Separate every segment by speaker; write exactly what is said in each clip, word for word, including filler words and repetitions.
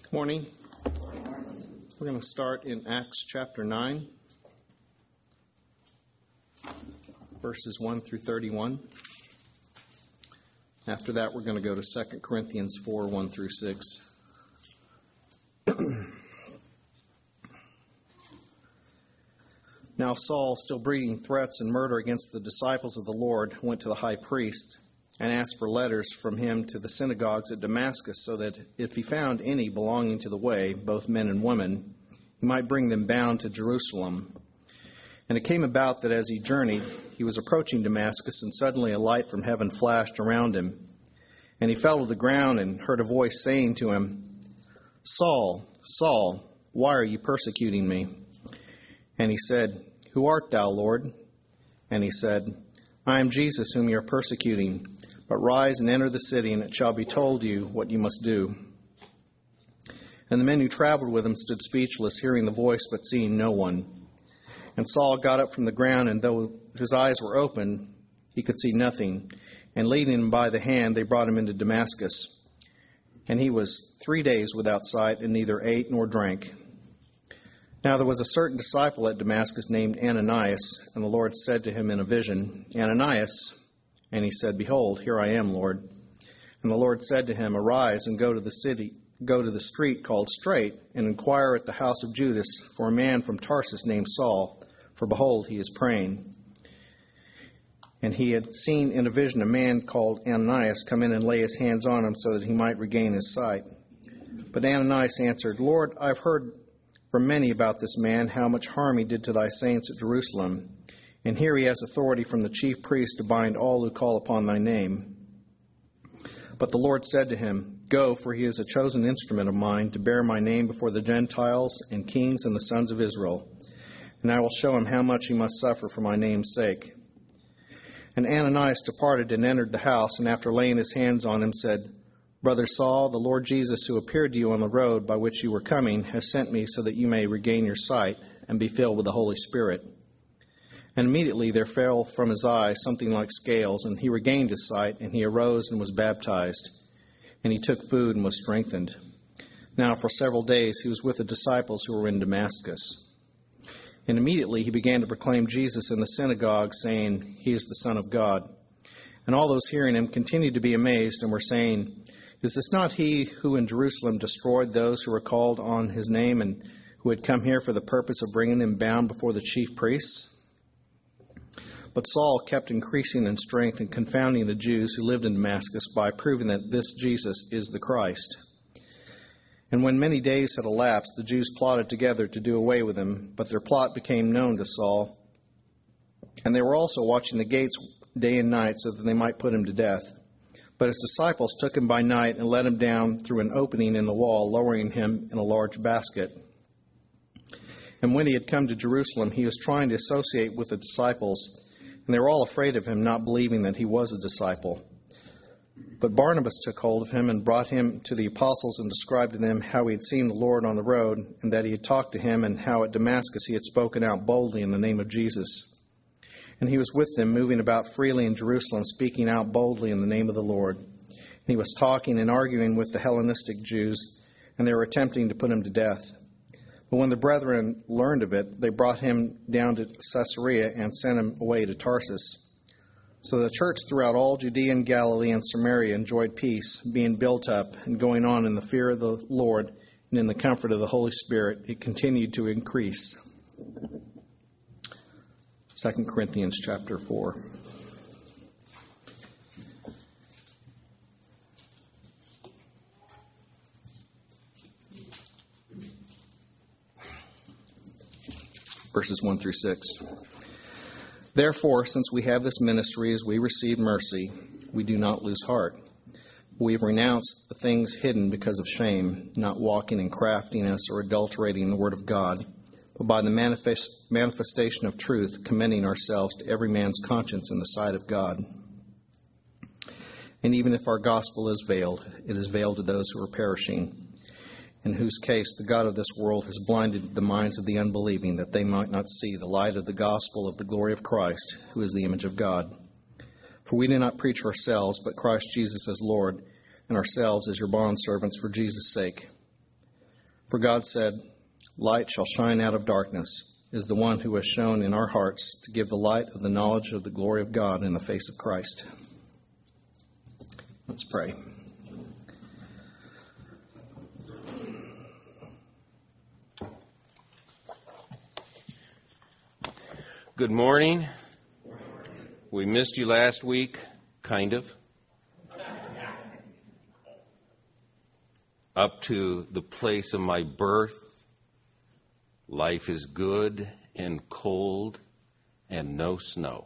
Speaker 1: Morning. We're going to start in Acts chapter nine, verses one through thirty-one. After that, we're going to go to Second Corinthians four, one through six. Now Saul, still breathing threats and murder against the disciples of the Lord, went to the high priest and asked for letters from him to the synagogues at Damascus, so that if he found any belonging to the way, both men and women, he might bring them bound to Jerusalem. And it came about that as he journeyed, he was approaching Damascus, and suddenly a light from heaven flashed around him. And he fell to the ground and heard a voice saying to him, "Saul, Saul, why are you persecuting me?" And he said, "Who art thou, Lord?" And he said, "I am Jesus whom you are persecuting. But rise and enter the city, and it shall be told you what you must do." And the men who traveled with him stood speechless, hearing the voice, but seeing no one. And Saul got up from the ground, and though his eyes were open, he could see nothing. And leading him by the hand, they brought him into Damascus. And he was three days without sight, and neither ate nor drank. Now there was a certain disciple at Damascus named Ananias, and the Lord said to him in a vision, "Ananias." And he said, "Behold, here I am, Lord." And the Lord said to him, "Arise and go to the city, go to the street called Straight, and inquire at the house of Judas for a man from Tarsus named Saul, for behold, he is praying." And he had seen in a vision a man called Ananias come in and lay his hands on him so that he might regain his sight. But Ananias answered, "Lord, I've heard from many about this man, how much harm he did to thy saints at Jerusalem. And here he has authority from the chief priest to bind all who call upon thy name." But the Lord said to him, "Go, for he is a chosen instrument of mine to bear my name before the Gentiles and kings and the sons of Israel. And I will show him how much he must suffer for my name's sake." And Ananias departed and entered the house, and after laying his hands on him said, "Brother Saul, the Lord Jesus, who appeared to you on the road by which you were coming, has sent me so that you may regain your sight and be filled with the Holy Spirit." And immediately there fell from his eyes something like scales, and he regained his sight, and he arose and was baptized. And he took food and was strengthened. Now for several days he was with the disciples who were in Damascus. And immediately he began to proclaim Jesus in the synagogue, saying, "He is the Son of God." And all those hearing him continued to be amazed, and were saying, "Is this not he who in Jerusalem destroyed those who were called on his name, and who had come here for the purpose of bringing them bound before the chief priests?" But Saul kept increasing in strength and confounding the Jews who lived in Damascus by proving that this Jesus is the Christ. And when many days had elapsed, the Jews plotted together to do away with him, but their plot became known to Saul. And they were also watching the gates day and night so that they might put him to death. But his disciples took him by night and let him down through an opening in the wall, lowering him in a large basket. And when he had come to Jerusalem, he was trying to associate with the disciples, and they were all afraid of him, not believing that he was a disciple. But Barnabas took hold of him and brought him to the apostles and described to them how he had seen the Lord on the road, and that he had talked to him, and how at Damascus he had spoken out boldly in the name of Jesus. And he was with them, moving about freely in Jerusalem, speaking out boldly in the name of the Lord. And he was talking and arguing with the Hellenistic Jews, and they were attempting to put him to death. But when the brethren learned of it, they brought him down to Caesarea and sent him away to Tarsus. So the church throughout all Judea and Galilee and Samaria enjoyed peace, being built up and going on in the fear of the Lord and in the comfort of the Holy Spirit. It continued to increase. Second Corinthians chapter four. Verses one through six. "Therefore, since we have this ministry as we receive mercy, we do not lose heart. We have renounced the things hidden because of shame, not walking in craftiness or adulterating the word of God, but by the manifest, manifestation of truth, commending ourselves to every man's conscience in the sight of God. And even if our gospel is veiled, it is veiled to those who are perishing, in whose case the God of this world has blinded the minds of the unbelieving, that they might not see the light of the gospel of the glory of Christ, who is the image of God. For we do not preach ourselves, but Christ Jesus as Lord, and ourselves as your bondservants for Jesus' sake. For God said, "Light shall shine out of darkness," is the one who has shown in our hearts to give the light of the knowledge of the glory of God in the face of Christ. Let's pray.
Speaker 2: Good morning. We missed you last week, kind of. Up to the place of my birth, life is good and cold and no snow.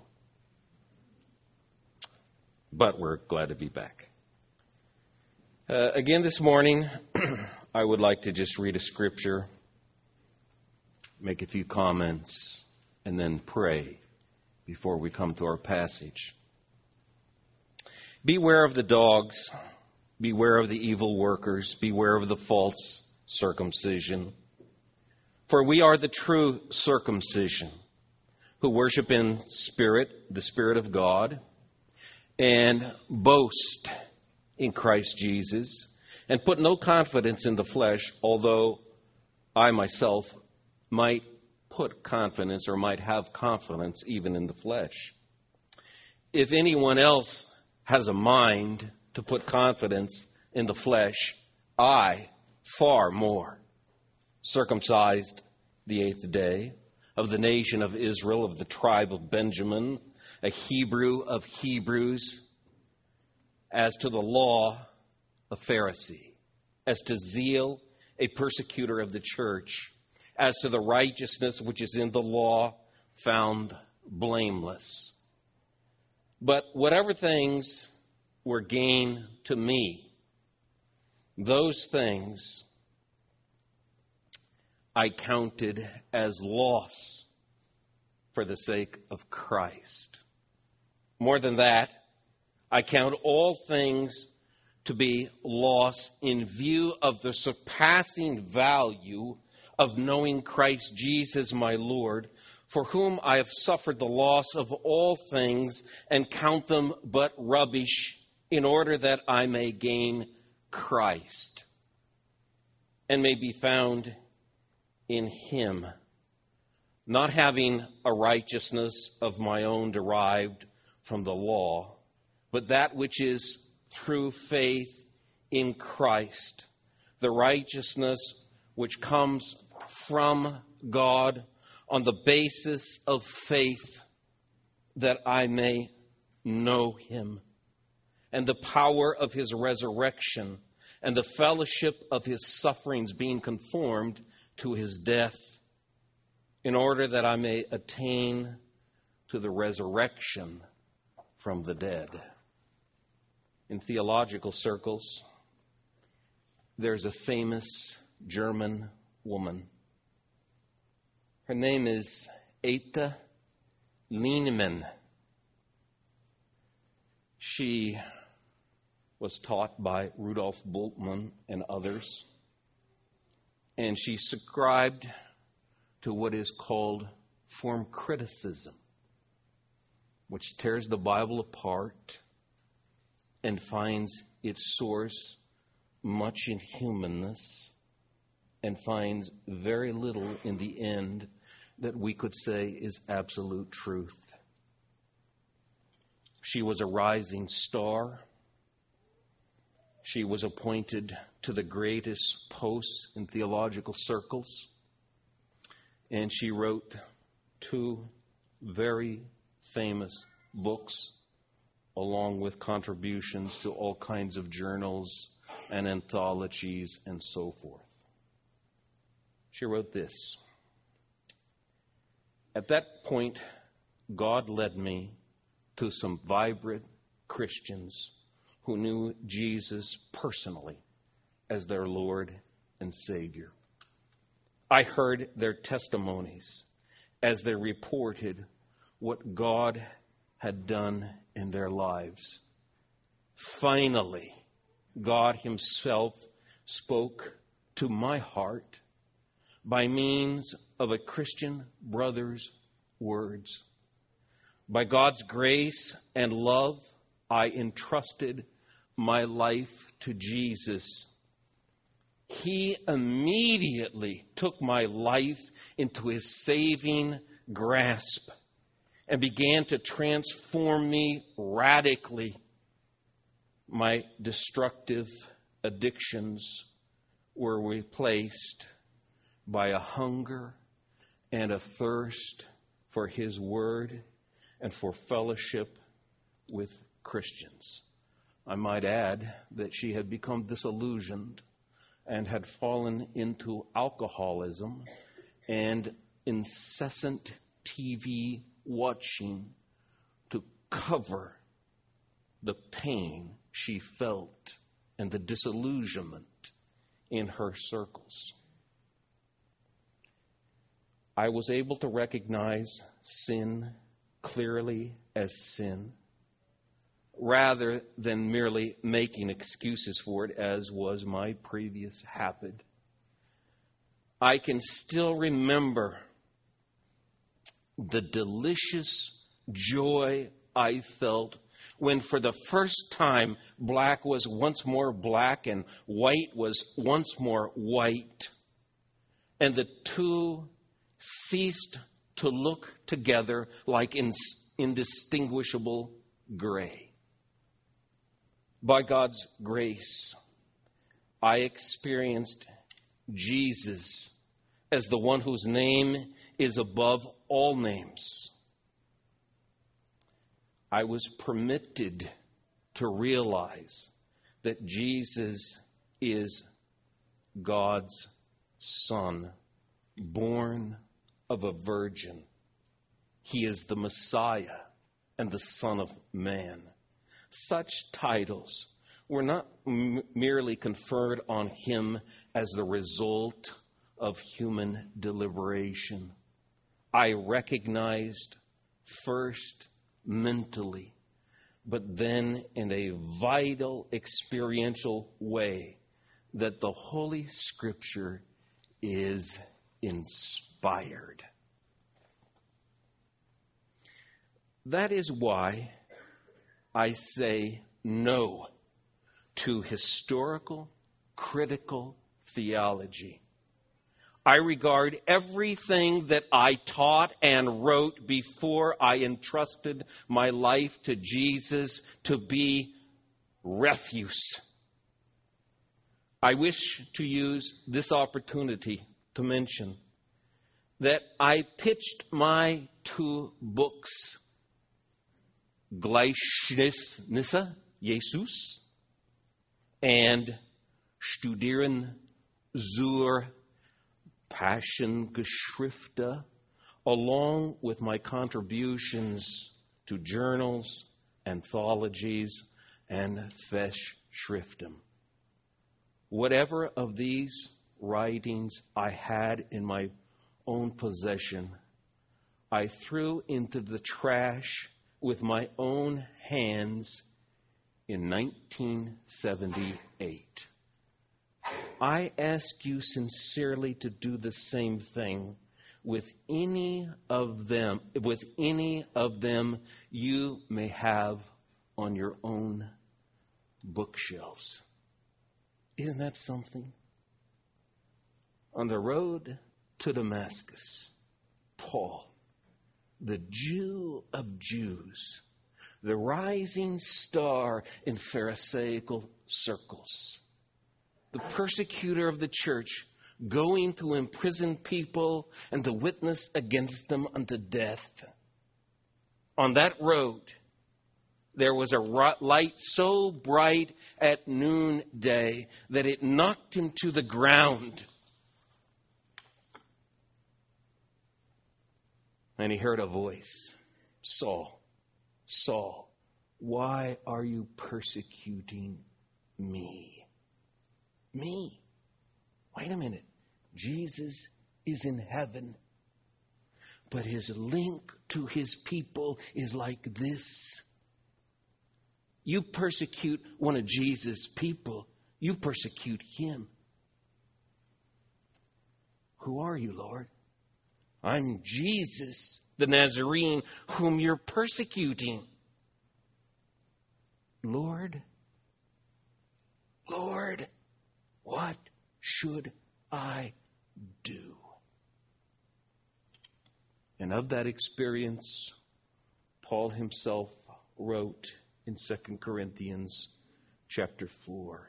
Speaker 2: But we're glad to be back. Uh, again this morning, I would like to just read a scripture, make a few comments, and then pray before we come to our passage. Beware of the dogs. Beware of the evil workers. Beware of the false circumcision. For we are the true circumcision, who worship in spirit, the Spirit of God, and boast in Christ Jesus, and put no confidence in the flesh, although I myself might put confidence or might have confidence even in the flesh. If anyone else has a mind to put confidence in the flesh, I far more. Circumcised the eighth day, of the nation of Israel, of the tribe of Benjamin, a Hebrew of Hebrews, as to the law, a Pharisee, as to zeal, a persecutor of the church, as to the righteousness which is in the law, found blameless. But whatever things were gain to me, those things I counted as loss for the sake of Christ. More than that, I count all things to be loss in view of the surpassing value of knowing Christ Jesus my Lord, for whom I have suffered the loss of all things and count them but rubbish, in order that I may gain Christ and may be found in him, not having a righteousness of my own derived from the law, but that which is through faith in Christ, the righteousness which comes from God on the basis of faith, that I may know him, and the power of his resurrection, and the fellowship of his sufferings, being conformed to his death, in order that I may attain to the resurrection from the dead. In theological circles, there's a famous German woman. Her name is Eta Lienemann. She was taught by Rudolf Bultmann and others, and she subscribed to what is called form criticism, which tears the Bible apart and finds its source much in humanness and finds very little in the end that we could say is absolute truth. She was a rising star. She was appointed to the greatest posts in theological circles. And she wrote two very famous books, along with contributions to all kinds of journals and anthologies and so forth. She wrote this: "At that point, God led me to some vibrant Christians who knew Jesus personally as their Lord and Savior. I heard their testimonies as they reported what God had done in their lives. Finally, God himself spoke to my heart by means of a Christian brother's words. By God's grace and love, I entrusted my life to Jesus. He immediately took my life into his saving grasp and began to transform me radically. My destructive addictions were replaced by a hunger and a thirst for his word and for fellowship with Christians. I might add that she had become disillusioned and had fallen into alcoholism and incessant T V watching to cover the pain she felt and the disillusionment in her circles. I was able to recognize sin clearly as sin, rather than merely making excuses for it, as was my previous habit. I can still remember the delicious joy I felt when for the first time black was once more black and white was once more white, and the two ceased to look together like indistinguishable gray. By God's grace, I experienced Jesus as the one whose name is above all names. I was permitted to realize that Jesus is God's Son, born of a virgin. He is the Messiah and the Son of Man. Such titles were not m- merely conferred on him as the result of human deliberation. I recognized first mentally, but then in a vital experiential way, that the Holy Scripture is inspired. That is why I say no to historical, critical theology. I regard everything that I taught and wrote before I entrusted my life to Jesus to be refuse. I wish to use this opportunity to mention that I pitched my two books, Gleichnis Jesus and Studieren zur Passiongeschrifte, along with my contributions to journals, anthologies, and Festschriften. Whatever of these writings I had in my own possession, I threw into the trash with my own hands in nineteen seventy-eight. I ask you sincerely to do the same thing with any of them, with any of them you may have on your own bookshelves. Isn't that something? On the road to Damascus, Paul, the Jew of Jews, the rising star in Pharisaical circles, the persecutor of the church, going to imprison people and to witness against them unto death. On that road, there was a light so bright at noonday that it knocked him to the ground. And he heard a voice, Saul, Saul, why are you persecuting me? Me? Wait a minute. Jesus is in heaven, but his link to his people is like this. You persecute one of Jesus' people, you persecute him. Who are you, Lord? I'm Jesus, the Nazarene, whom you're persecuting. Lord, Lord, what should I do? And of that experience, Paul himself wrote in Second Corinthians chapter four.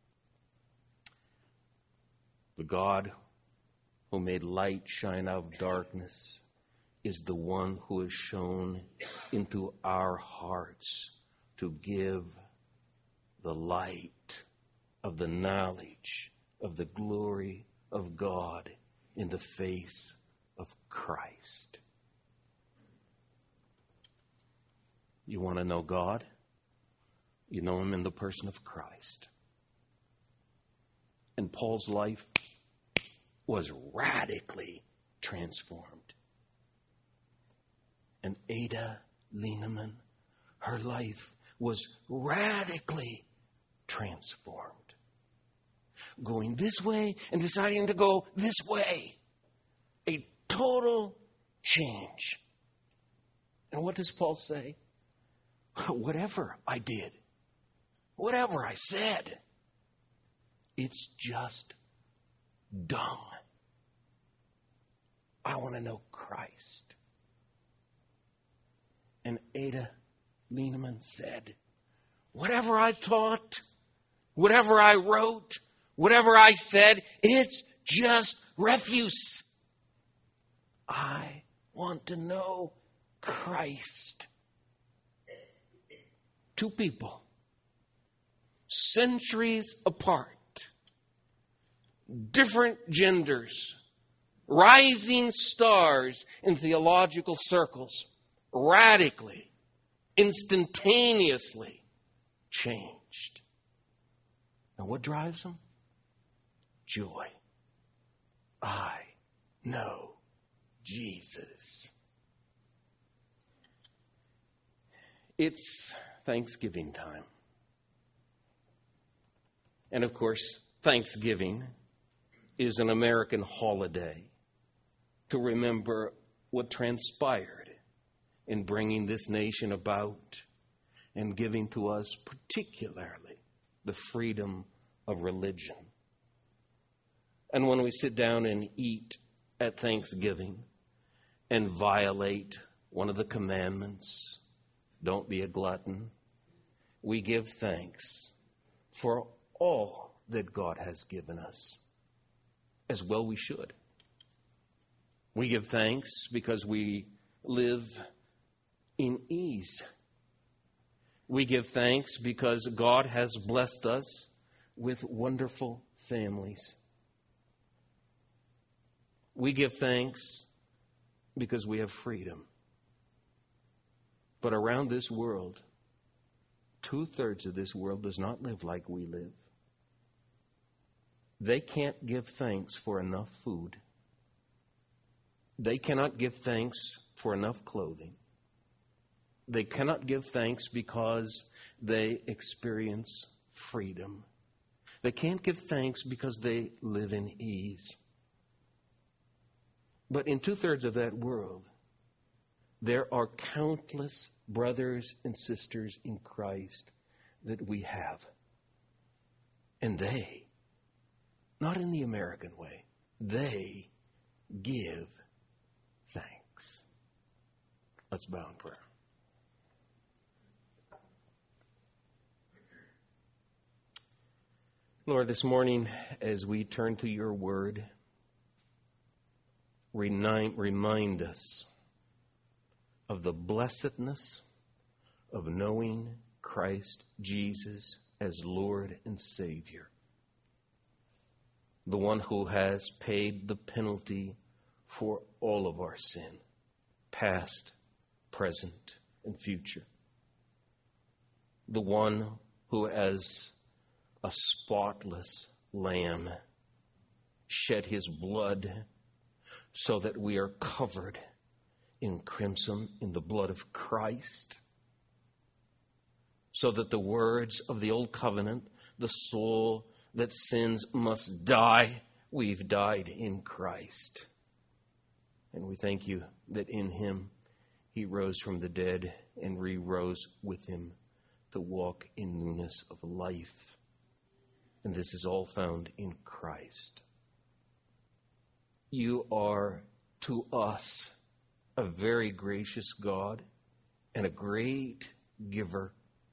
Speaker 2: The God who made light shine out of darkness is the one who has shone into our hearts to give the light of the knowledge of the glory of God in the face of Christ. You want to know God? You know him in the person of Christ. And Paul's life was radically transformed. And Ada Lieneman, her life was radically transformed. Going this way and deciding to go this way. A total change. And what does Paul say? Whatever I did, whatever I said, it's just dung. I want to know Christ. And Ada Lieneman said, whatever I taught, whatever I wrote, whatever I said, it's just refuse. I want to know Christ. Two people, centuries apart, different genders, rising stars in theological circles, radically, instantaneously changed. And what drives them? Joy. I know Jesus. It's Thanksgiving time. And of course, Thanksgiving is an American holiday to remember what transpired in bringing this nation about and giving to us particularly the freedom of religion. And when we sit down and eat at Thanksgiving and violate one of the commandments, don't be a glutton, we give thanks for all that God has given us, as well we should. We give thanks because we live in ease. We give thanks because God has blessed us with wonderful families. We give thanks because we have freedom. But around this world, two-thirds of this world does not live like we live. They can't give thanks for enough food. They cannot give thanks for enough clothing. They cannot give thanks because they experience freedom. They can't give thanks because they live in ease. But in two-thirds of that world, there are countless brothers and sisters in Christ that we have. And they, not in the American way, they give thanks. Let's bow in prayer. Lord, this morning as we turn to your word, remind, remind us of the blessedness of knowing Christ Jesus as Lord and Savior. The one who has paid the penalty for all of our sin, past, present, and future. The one who as a spotless lamb shed his blood so that we are covered in crimson in the blood of Christ, so that the words of the old covenant, the soul that sins must die, we've died in Christ. And we thank you that in him he rose from the dead and we rose with him to walk in newness of life. And this is all found in Christ. You are to us a very gracious God and a great giver.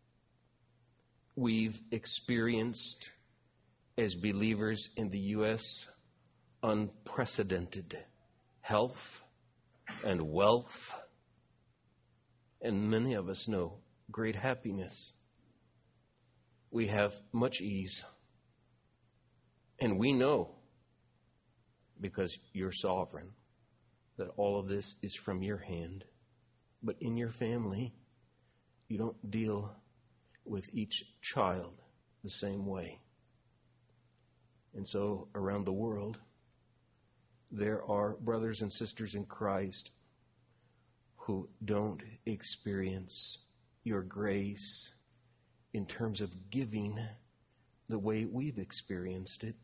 Speaker 2: We've experienced, as believers in the U S, unprecedented health and wealth, and many of us know great happiness. We have much ease, and we know, because you're sovereign, that all of this is from your hand. But in your family, you don't deal with each child the same way. And so around the world, there are brothers and sisters in Christ who don't experience your grace in terms of giving the way we've experienced it.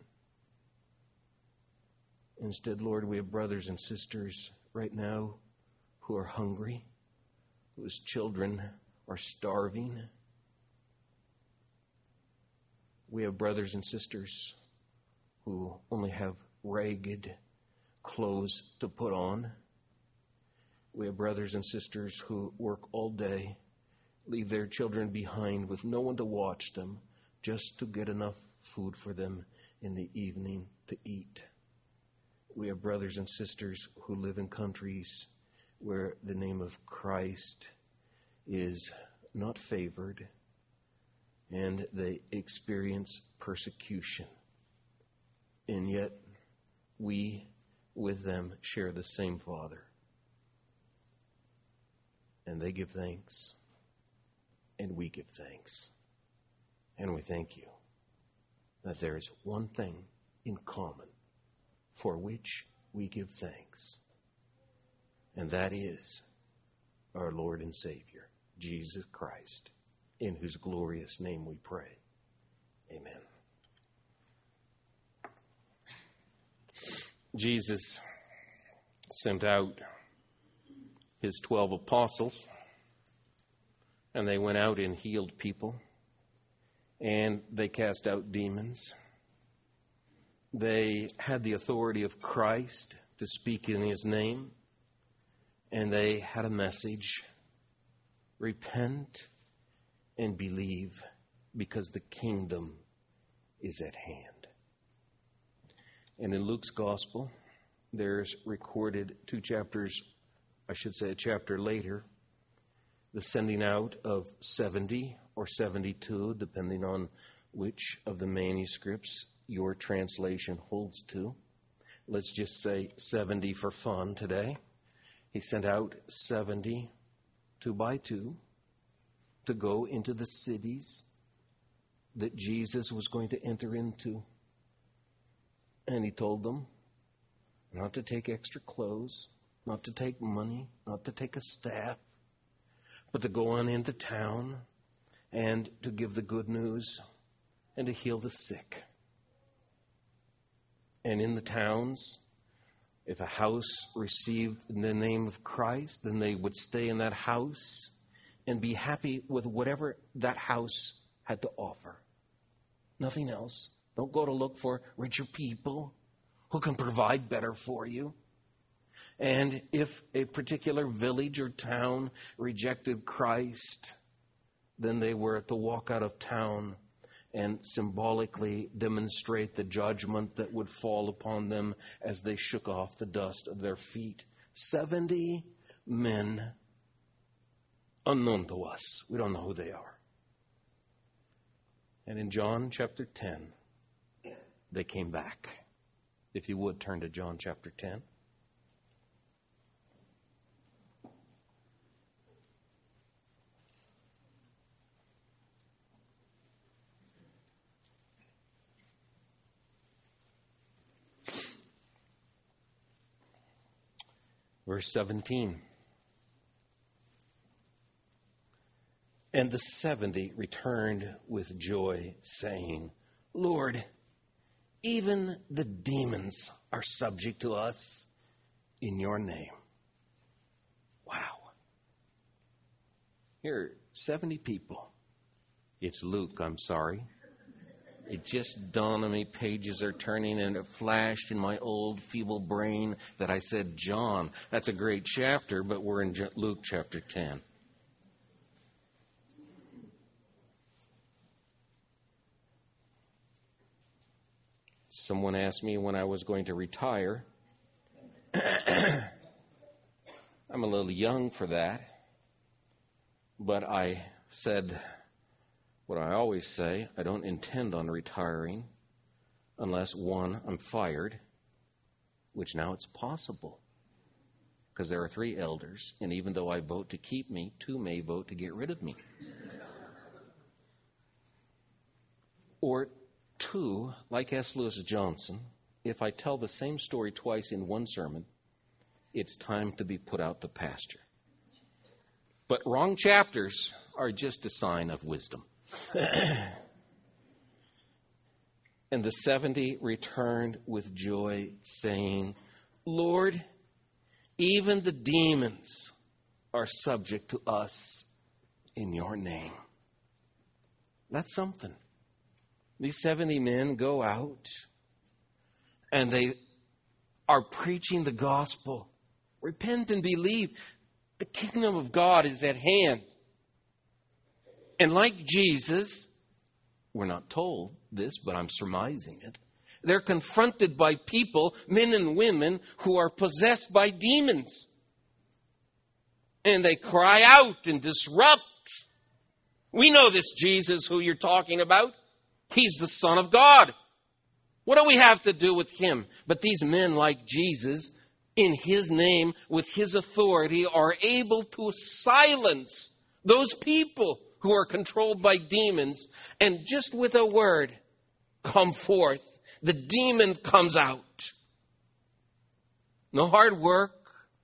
Speaker 2: Instead, Lord, we have brothers and sisters right now who are hungry, whose children are starving. We have brothers and sisters who only have ragged clothes to put on. We have brothers and sisters who work all day, leave their children behind with no one to watch them, just to get enough food for them in the evening to eat. We have brothers and sisters who live in countries where the name of Christ is not favored, and they experience persecution. And yet, we with them share the same Father. And they give thanks, and we give thanks. And we thank you that there is one thing in common for which we give thanks, and that is our Lord and Savior, Jesus Christ, in whose glorious name we pray. Amen. Jesus sent out his twelve apostles, and they went out and healed people, and they cast out demons. They had the authority of Christ to speak in his name, and they had a message: repent and believe, because the kingdom is at hand. And in Luke's gospel, there's recorded two chapters, I should say a chapter later, the sending out of seventy or seventy-two, depending on which of the manuscripts your translation holds to. Let's just say seventy for fun today. He sent out seventy, two by two, to go into the cities that Jesus was going to enter into. And he told them not to take extra clothes, not to take money, not to take a staff, but to go on into town and to give the good news and to heal the sick. And in the towns, if a house received in the name of Christ, then they would stay in that house and be happy with whatever that house had to offer. Nothing else. Don't go to look for richer people who can provide better for you. And if a particular village or town rejected Christ, then they were to walk out of town and symbolically demonstrate the judgment that would fall upon them as they shook off the dust of their feet. Seventy men, unknown to us. We don't know who they are. And in John chapter ten, they came back. If you would, turn to John chapter ten. Verse seventeen. And the seventy returned with joy, saying, Lord, even the demons are subject to us in your name. Wow. Here are seventy people. It's Luke, I'm sorry. It just dawned on me, pages are turning, and it flashed in my old feeble brain that I said John. That's a great chapter, but we're in Luke chapter ten. Someone asked me when I was going to retire. I'm a little young for that, but I said what I always say: I don't intend on retiring unless, one, I'm fired, which now it's possible because there are three elders, and even though I vote to keep me, two may vote to get rid of me. Or two, like S. Lewis Johnson, if I tell the same story twice in one sermon, it's time to be put out to pasture. But wrong chapters are just a sign of wisdom. And the seventy returned with joy, saying, Lord, even the demons are subject to us in your name. That's something. These seventy men go out and they are preaching the gospel. Repent and believe. The kingdom of God is at hand. And like Jesus, we're not told this, but I'm surmising it. They're confronted by people, men and women, who are possessed by demons. And they cry out and disrupt. We know this Jesus who you're talking about. He's the Son of God. What do we have to do with him? But these men, like Jesus, in his name, with his authority, are able to silence those people who are controlled by demons. And just with a word, come forth. The demon comes out. No hard work.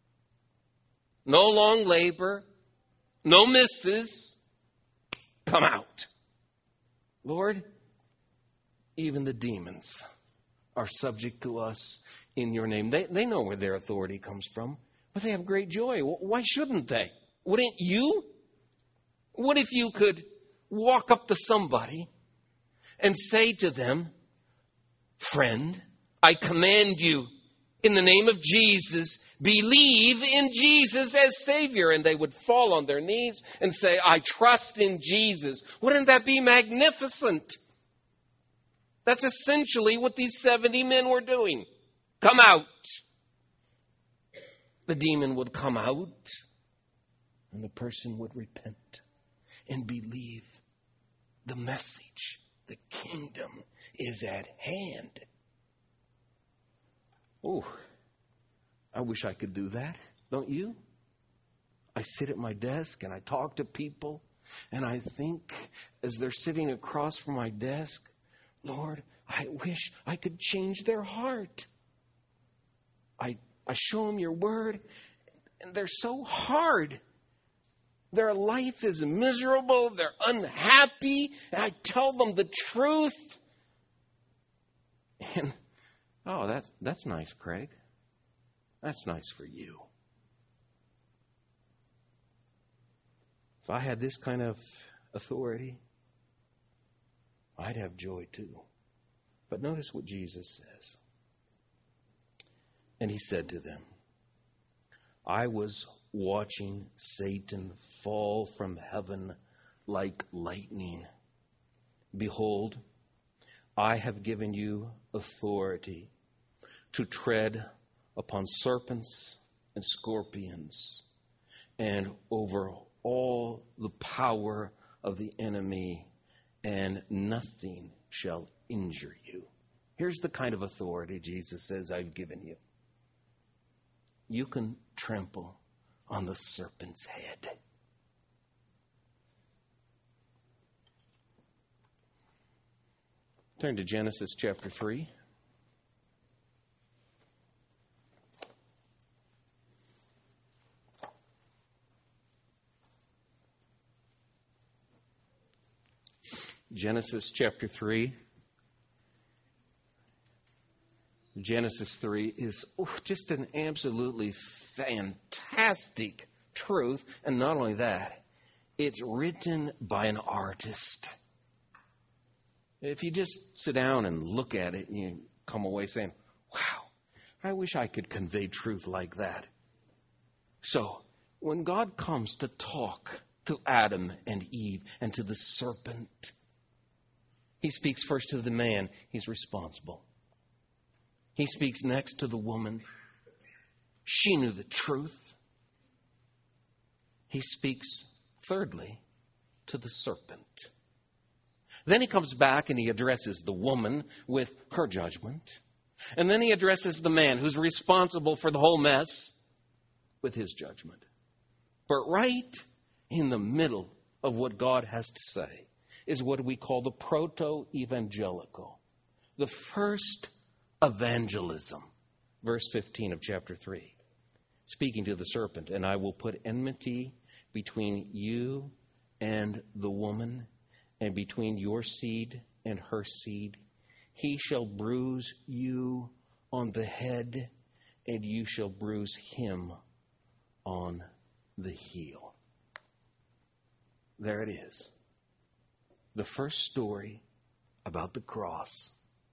Speaker 2: No long labor. No misses. Come out. Lord, even the demons are subject to us in your name. They, they know where their authority comes from, but they have great joy. Why shouldn't they? Wouldn't you? What if you could walk up to somebody and say to them, friend, I command you in the name of Jesus, believe in Jesus as Savior. And they would fall on their knees and say, I trust in Jesus. Wouldn't that be magnificent? That's essentially what these seventy men were doing. Come out. The demon would come out and the person would repent and believe the message. The kingdom is at hand. Oh, I wish I could do that. Don't you? I sit at my desk and I talk to people and I think as they're sitting across from my desk, Lord, I wish I could change their heart. I, I show them your word and they're so hard. Their life is miserable. They're unhappy. And I tell them the truth. And, oh, that's, that's nice, Craig. That's nice for you. If I had this kind of authority, I'd have joy too. But notice what Jesus says. And he said to them, I was watching Satan fall from heaven like lightning. Behold, I have given you authority to tread upon serpents and scorpions and over all the power of the enemy, and nothing shall injure you. Here's the kind of authority Jesus says I've given you. You can trample on the serpent's head. Turn to Genesis chapter three. Genesis chapter three. Genesis three is oh, just an absolutely fantastic truth. And not only that, it's written by an artist. If you just sit down and look at it, you come away saying, wow, I wish I could convey truth like that. So, when God comes to talk to Adam and Eve and to the serpent, he speaks first to the man. He's responsible. He speaks next to the woman. She knew the truth. He speaks, thirdly, to the serpent. Then he comes back and he addresses the woman with her judgment. And then he addresses the man who's responsible for the whole mess with his judgment. But right in the middle of what God has to say is what we call the proto-evangelical, the first evangelism. Verse fifteen of chapter three. Speaking to the serpent, and I will put enmity between you and the woman, and between your seed and her seed. He shall bruise you on the head, and you shall bruise him on the heel. There it is. The first story about the cross.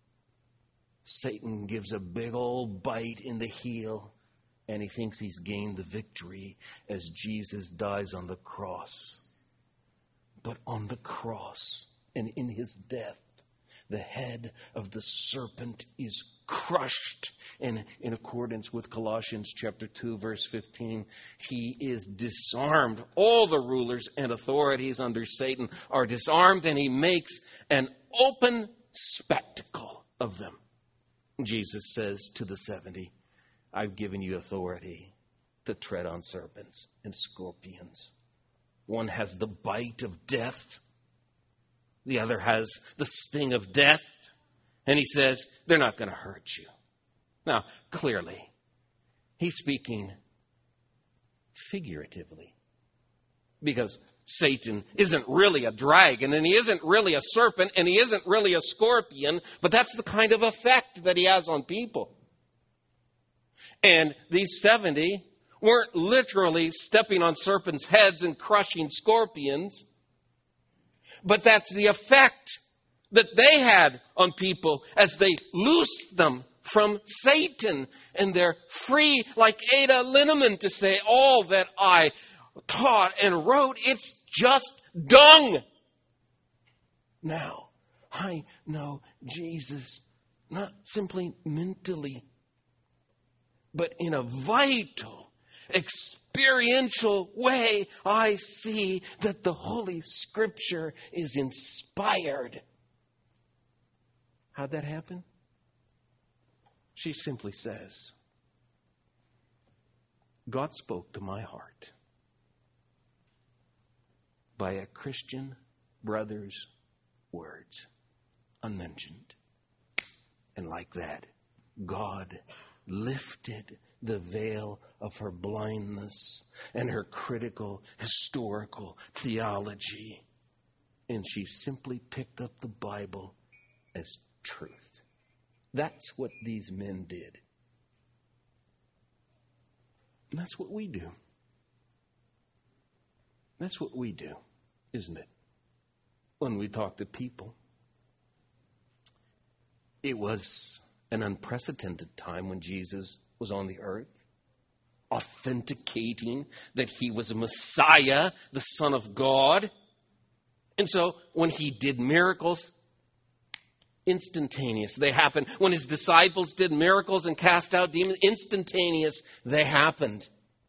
Speaker 2: Satan gives a big old bite in the heel, and he thinks he's gained the victory as Jesus dies on the cross. But on the cross and in his death, the head of the serpent is crushed. And in accordance with Colossians chapter two, verse fifteen, he is disarmed. All the rulers and authorities under Satan are disarmed, and he makes an open spectacle of them. Jesus says to the seventy, I've given you authority to tread on serpents and scorpions. One has the bite of death. The other has the sting of death. And he says, they're not going to hurt you. Now, clearly, he's speaking figuratively. Because Satan isn't really a dragon, and he isn't really a serpent, and he isn't really a scorpion, but that's the kind of effect that he has on people. And these seventy weren't literally stepping on serpents' heads and crushing scorpions, but that's the effect that they had on people as they loosed them from Satan, and they're free like Ada Linneman to say, all that I taught and wrote, it's just dung. Now, I know Jesus, not simply mentally, but in a vital, experiential way. I see that the Holy Scripture is inspired. How'd that happen? She simply says, God spoke to my heart by a Christian brother's words, unmentioned. And like that, God lifted the veil of her blindness and her critical historical theology, and she simply picked up the Bible as truth. That's what these men did. And that's what we do. That's what we do, isn't it? When we talk to people. It was an unprecedented time when Jesus was on the earth, authenticating that he was a Messiah, the Son of God. And so when he did miracles, instantaneous, they happened. When his disciples did miracles and cast out demons, instantaneous, they happened.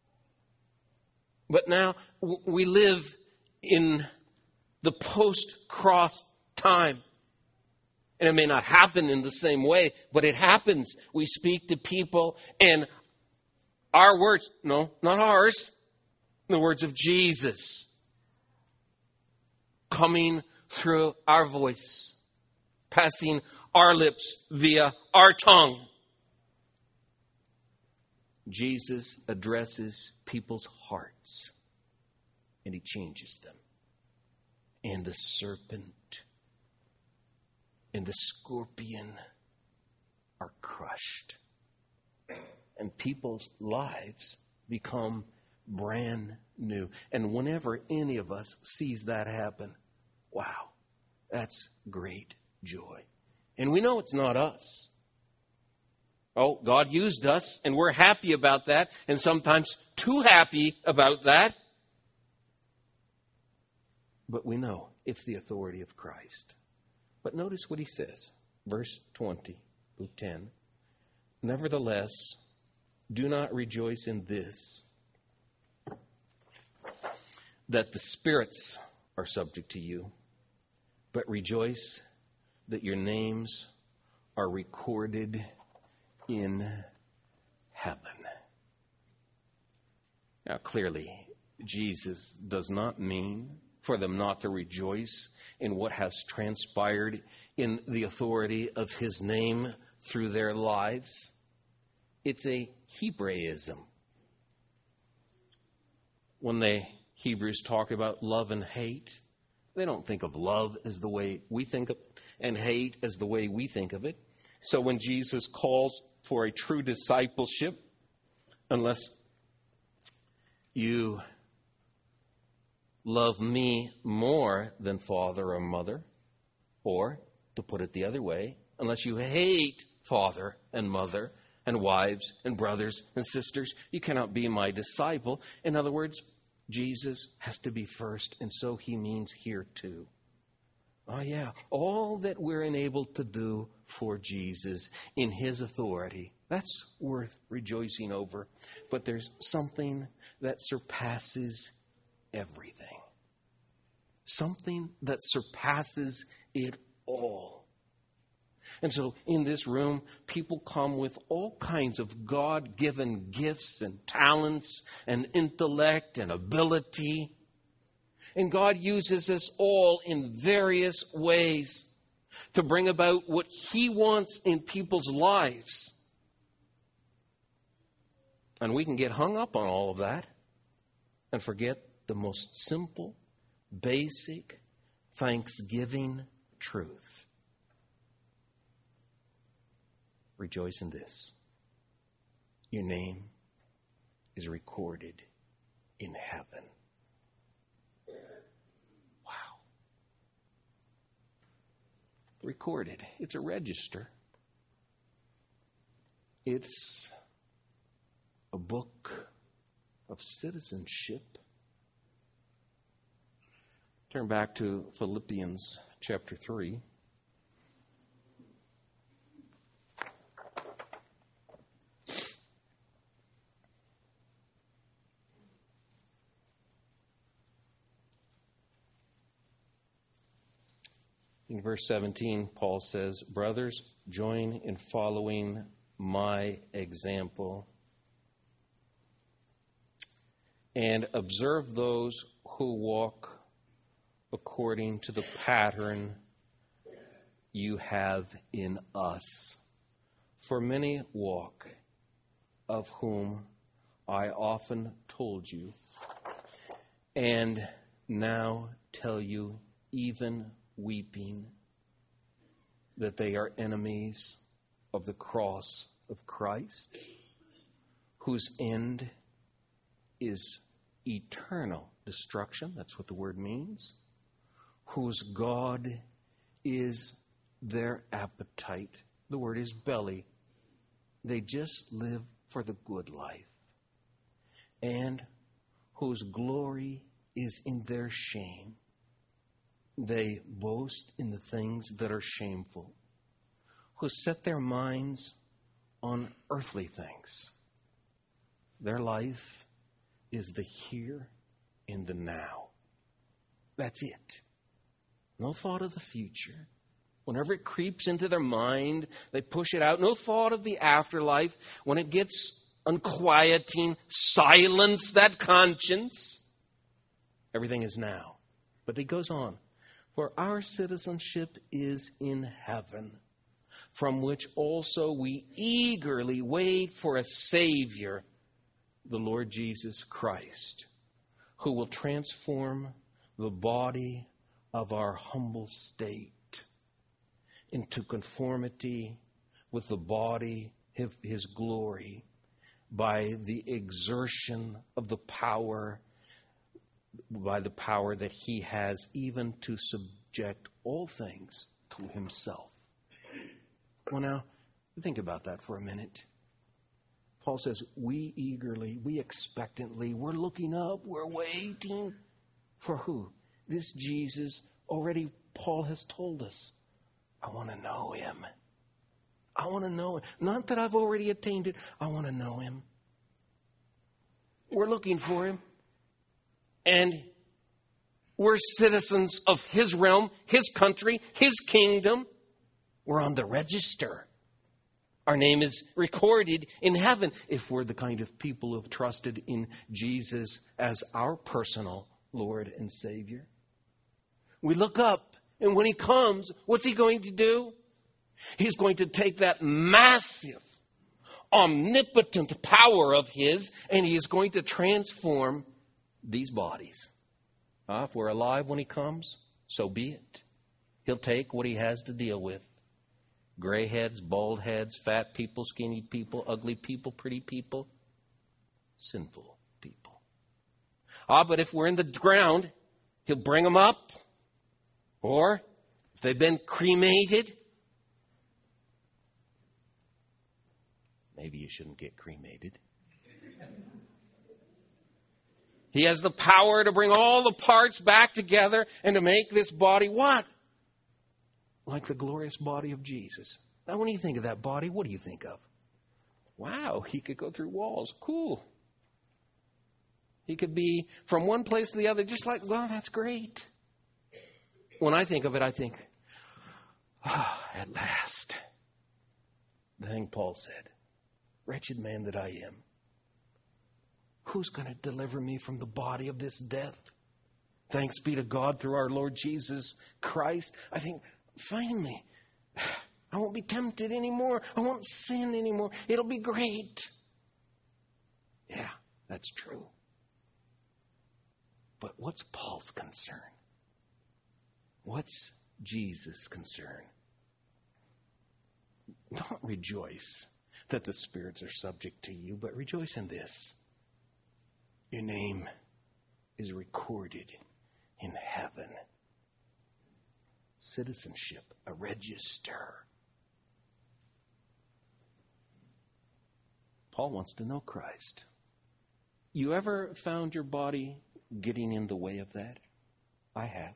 Speaker 2: But now we live in the post-cross time. And it may not happen in the same way, but it happens. We speak to people and our words, no, not ours, the words of Jesus coming through our voice, passing our lips via our tongue. Jesus addresses people's hearts and he changes them. And the serpent and the scorpion are crushed. And people's lives become brand new. And whenever any of us sees that happen, wow, that's great joy. And we know it's not us. Oh, God used us, and we're happy about that, and sometimes too happy about that. But we know it's the authority of Christ. But notice what he says, verse twenty, Luke ten. Nevertheless, do not rejoice in this, that the spirits are subject to you, but rejoice that your names are recorded in heaven. Now, clearly, Jesus does not mean for them not to rejoice in what has transpired in the authority of his name through their lives. It's a Hebraism. When the Hebrews talk about love and hate, they don't think of love as the way we think of it, and hate as the way we think of it. So when Jesus calls for a true discipleship, unless you love me more than father or mother, or, to put it the other way, unless you hate father and mother and wives and brothers and sisters, you cannot be my disciple. In other words, Jesus has to be first, and so he means here too. Oh yeah, all that we're enabled to do for Jesus in his authority, that's worth rejoicing over. But there's something that surpasses everything. Something that surpasses it all. And so in this room, people come with all kinds of God-given gifts and talents and intellect and ability. And God uses us all in various ways to bring about what he wants in people's lives. And we can get hung up on all of that and forget the most simple, basic, thanksgiving truth. Rejoice in this. Your name is recorded in heaven. Wow. Recorded. It's a register. It's a book of citizenship. Turn back to Philippians chapter three. In verse seventeen, Paul says, "Brothers, join in following my example and observe those who walk according to the pattern you have in us. For many walk, of whom I often told you, and now tell you, even weeping, that they are enemies of the cross of Christ, whose end is eternal destruction." That's what the word means. "Whose God is their appetite." The word is belly. They just live for the good life. "And whose glory is in their shame. They boast in the things that are shameful, who set their minds on earthly things. Their life is the here and the now." That's it. No thought of the future. Whenever it creeps into their mind, they push it out. No thought of the afterlife. When it gets unquieting, silence that conscience. Everything is now. But it goes on. "For our citizenship is in heaven, from which also we eagerly wait for a Savior, the Lord Jesus Christ, who will transform the body of our humble state into conformity with the body of his glory by the exertion of the power by the power that he has even to subject all things to himself. Well, now, think about that for a minute. Paul says, we eagerly, we expectantly, we're looking up, we're waiting. For who? This Jesus, already Paul has told us. I want to know him. I want to know him. Not that I've already attained it. I want to know him. We're looking for him. And we're citizens of his realm, his country, his kingdom. We're on the register. Our name is recorded in heaven if we're the kind of people who have trusted in Jesus as our personal Lord and Savior. We look up, and when he comes, what's he going to do? He's going to take that massive, omnipotent power of his, and he is going to transform these bodies. Uh, if we're alive when he comes, so be it. He'll take what he has to deal with. Gray heads, bald heads, fat people, skinny people, ugly people, pretty people, sinful people. Ah, but if we're in the ground, he'll bring them up. Or if they've been cremated, maybe you shouldn't get cremated. He has the power to bring all the parts back together and to make this body what? Like the glorious body of Jesus. Now, when you think of that body, what do you think of? Wow, he could go through walls. Cool. He could be from one place to the other, just like, well, that's great. When I think of it, I think, ah, oh, at last. The thing Paul said, wretched man that I am, who's going to deliver me from the body of this death? Thanks be to God through our Lord Jesus Christ. I think, finally, I won't be tempted anymore. I won't sin anymore. It'll be great. Yeah, that's true. But what's Paul's concern? What's Jesus' concern? Don't rejoice that the spirits are subject to you, but rejoice in this. Your name is recorded in heaven. Citizenship, a register. Paul wants to know Christ. You ever found your body getting in the way of that? I have.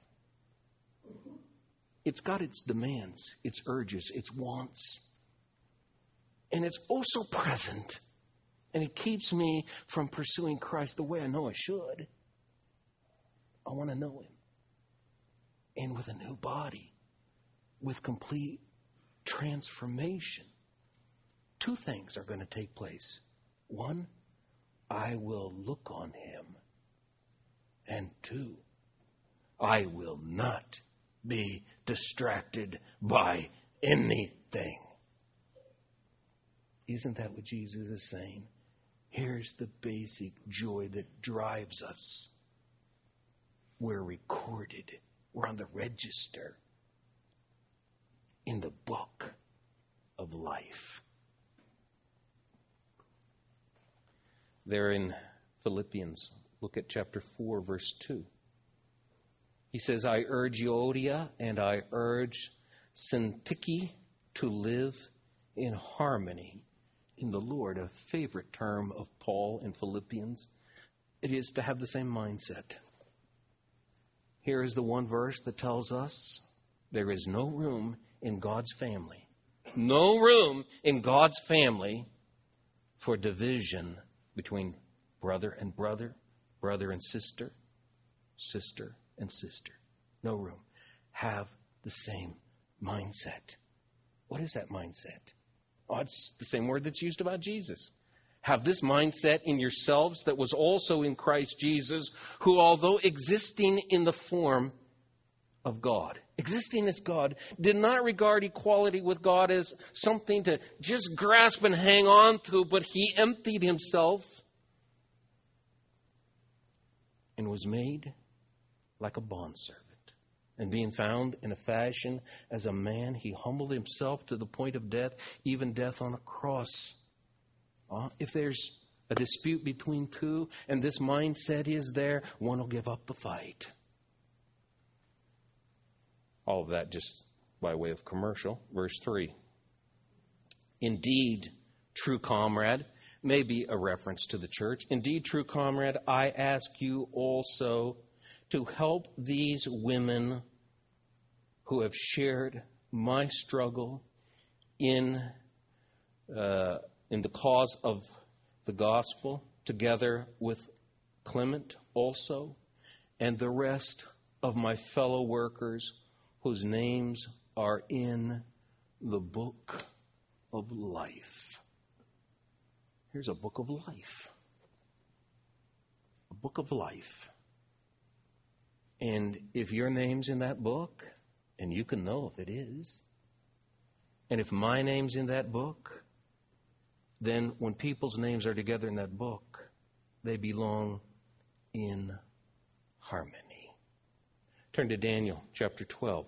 Speaker 2: It's got its demands, its urges, its wants. And it's also present. And it keeps me from pursuing Christ the way I know I should. I want to know him. And with a new body, with complete transformation, two things are going to take place. One, I will look on him. And two, I will not be distracted by anything. Isn't that what Jesus is saying? Here's the basic joy that drives us. We're recorded. We're on the register in the book of life. There in Philippians, look at chapter four, verse two. He says, I urge Euodia and I urge Syntyche to live in harmony in the Lord. A favorite term of Paul in Philippians. It is to have the same mindset. Here is the one verse that tells us there is no room in God's family. No room in God's family for division between brother and brother, brother and sister, sister and sister. No room. Have the same mindset. What is that mindset? Oh, it's the same word that's used about Jesus. Have this mindset in yourselves that was also in Christ Jesus, who, although existing in the form of God, existing as God, did not regard equality with God as something to just grasp and hang on to, but he emptied himself and was made like a bondservant. And being found in a fashion as a man, he humbled himself to the point of death, even death on a cross. Uh, if there's a dispute between two and this mindset is there, one will give up the fight. All of that just by way of commercial. Verse three. Indeed, true comrade, may be a reference to the church. Indeed, true comrade, I ask you also to help these women who have shared my struggle in uh, in the cause of the gospel, together with Clement also, and the rest of my fellow workers whose names are in the book of life. Here's a book of life. A book of life. And if your name's in that book, and you can know if it is, and if my name's in that book, then when people's names are together in that book, they belong in harmony. Turn to Daniel chapter twelve.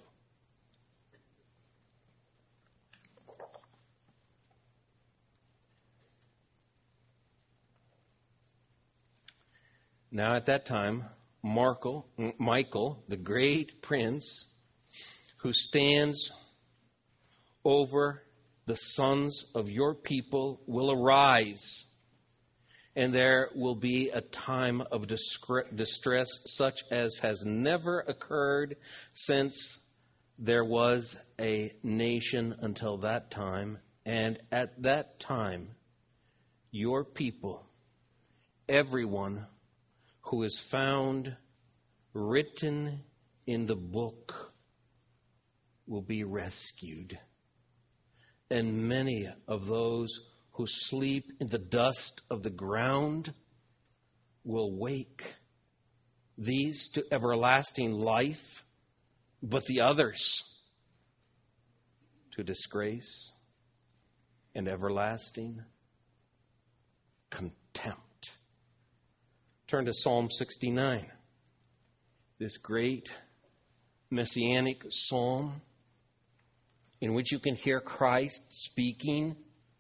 Speaker 2: Now at that time, Marco, Michael, the great prince, who stands over the sons of your people, will arise, and there will be a time of distress such as has never occurred since there was a nation until that time. And at that time, your people, everyone who is found written in the book, will be rescued. And many of those who sleep in the dust of the ground will wake, these to everlasting life, but the others to disgrace and everlasting contempt. Turn to Psalm sixty-nine, this great messianic psalm in which you can hear Christ speaking.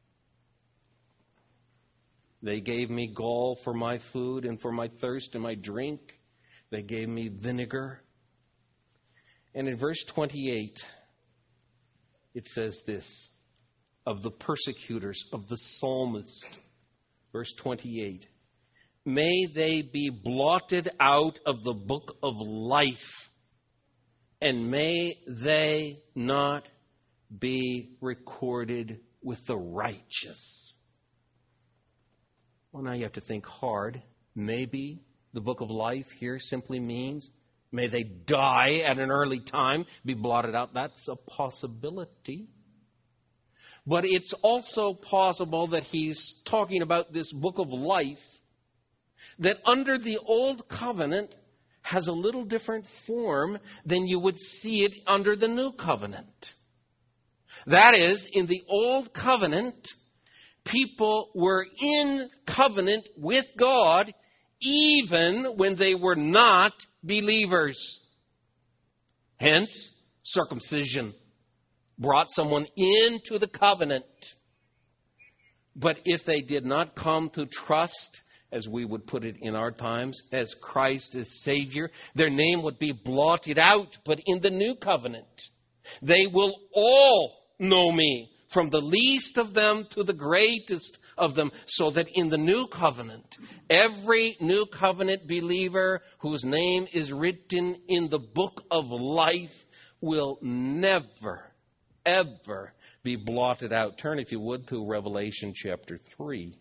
Speaker 2: They gave me gall for my food and for my thirst and my drink. They gave me vinegar. And in verse twenty-eight, it says this of the persecutors, of the psalmist. Verse twenty-eight. May they be blotted out of the book of life, and may they not be recorded with the righteous. Well, now you have to think hard. Maybe the book of life here simply means may they die at an early time, be blotted out. That's a possibility. But it's also possible that he's talking about this book of life that under the old covenant has a little different form than you would see it under the new covenant. That is, in the old covenant, people were in covenant with God even when they were not believers. Hence, circumcision brought someone into the covenant. But if they did not come to trust, as we would put it in our times, as Christ as Savior, their name would be blotted out. But in the new covenant, they will all know me, from the least of them to the greatest of them, so that in the new covenant, every new covenant believer whose name is written in the book of life will never, ever be blotted out. Turn, if you would, to Revelation chapter three.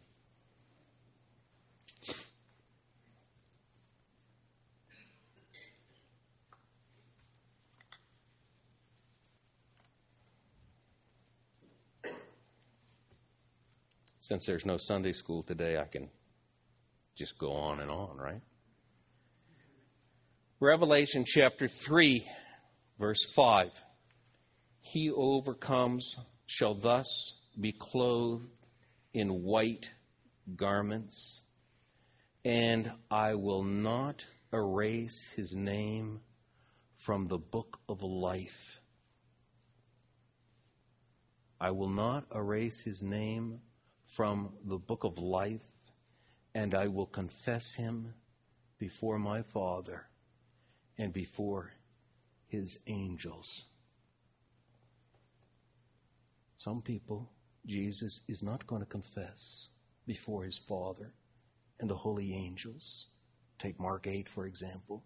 Speaker 2: Since there's no Sunday school today, I can just go on and on, right? Revelation chapter three, verse five. He who overcomes shall thus be clothed in white garments, and I will not erase his name from the book of life. I will not erase his name from the book of life, and I will confess him before my Father and before his angels. Some people, Jesus is not going to confess before his Father and the holy angels. Take Mark eight, for example.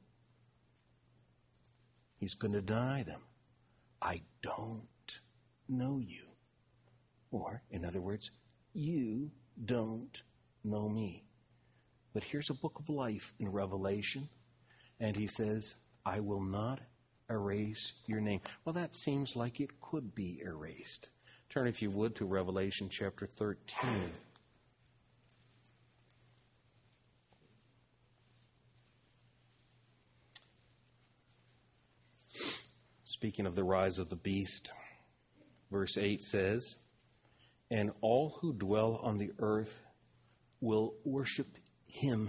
Speaker 2: He's going to deny them. I don't know you. Or, in other words, you don't know me. But here's a book of life in Revelation, and he says, I will not erase your name. Well, that seems like it could be erased. Turn, if you would, to Revelation chapter thirteen. Speaking of the rise of the beast, verse eight says, and all who dwell on the earth will worship him.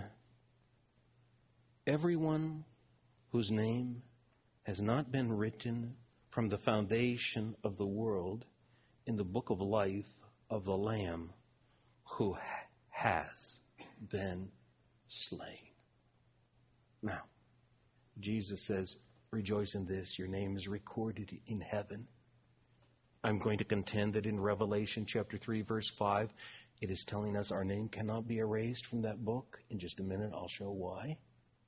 Speaker 2: Everyone whose name has not been written from the foundation of the world in the book of life of the Lamb who has been slain. Now, Jesus says, rejoice in this, your name is recorded in heaven. I'm going to contend that in Revelation chapter three, verse five, it is telling us our name cannot be erased from that book. In just a minute, I'll show why.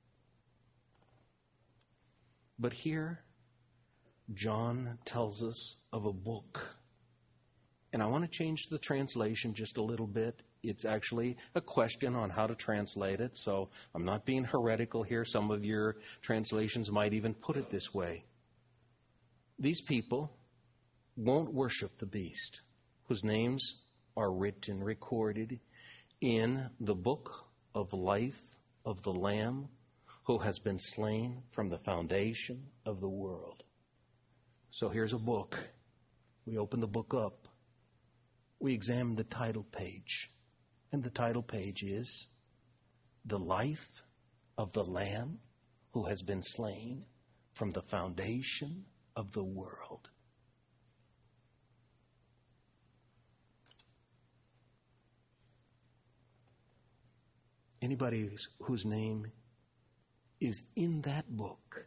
Speaker 2: But here, John tells us of a book. And I want to change the translation just a little bit. It's actually a question on how to translate it, so I'm not being heretical here. Some of your translations might even put it this way. These people won't worship the beast, whose names are written, recorded in the book of life of the Lamb who has been slain from the foundation of the world. So here's a book. We open the book up. We examine the title page. And the title page is The Life of the Lamb who has been slain from the foundation of the world. Anybody whose name is in that book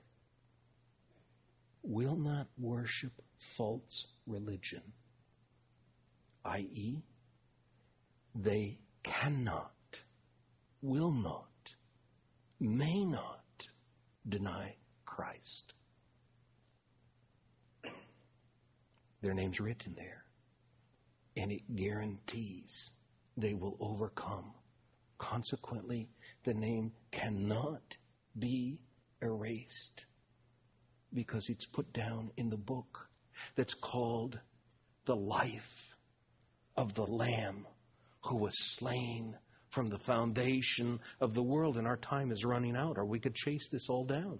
Speaker 2: will not worship false religion, that is, they cannot, will not, may not deny Christ. Their name's written there, and it guarantees they will overcome. Consequently, the name cannot be erased because it's put down in the book that's called The Life of the Lamb who was slain from the foundation of the world. And our time is running out, or we could chase this all down.